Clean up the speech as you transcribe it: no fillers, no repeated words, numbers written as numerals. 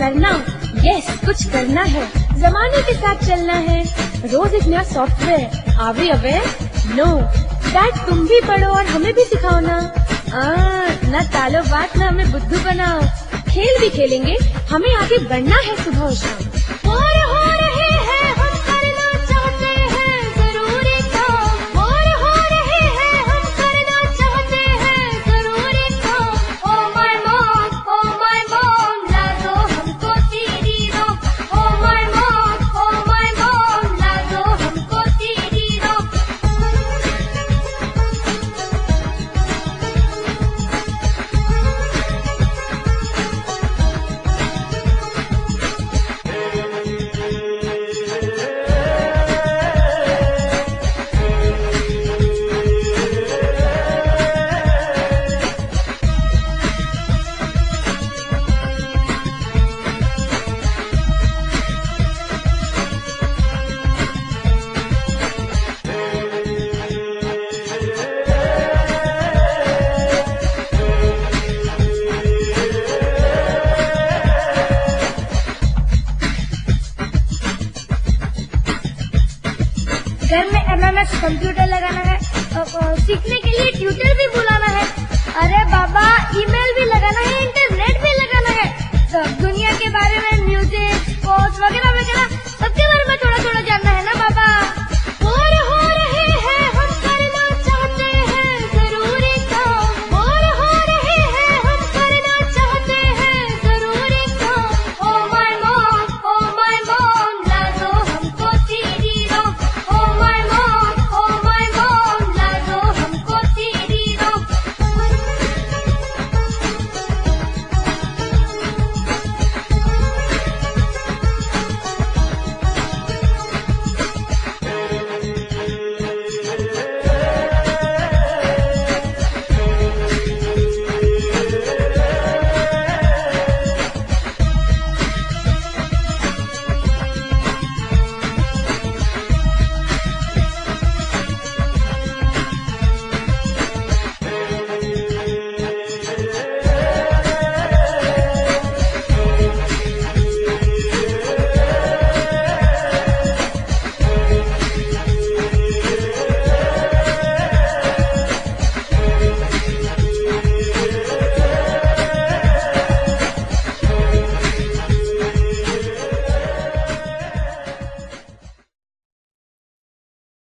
करना, यस कुछ करना है, जमाने के साथ चलना है, रोज एक नया software. Are we aware? Know that तुम भी पढ़ो और हमें भी सिखाओ ना। ना टालो बात, ना हमें बुद्धू बनाओ, खेल भी खेलेंगे, हमें आगे बढ़ना है सुबह और शाम। और हो रहे हैं हम करना चाहते हैं जरूरी काम, और हो रहे हैं हम करना चाहते हैं जरूरी काम। ओ माय मॉम ला दो हमको CD ROM, oh my mom ला दो हमको सीडी रोम। घर में MMS कंप्यूटर लगाना है, सीखने के लिए ट्यूटर भी बुलाना है, अरे बाबा ईमेल भी लगाना है, इंटरनेट भी लगाना है, सब दुनिया के बारे में म्यूजिक, स्पोर्ट्स वगैरह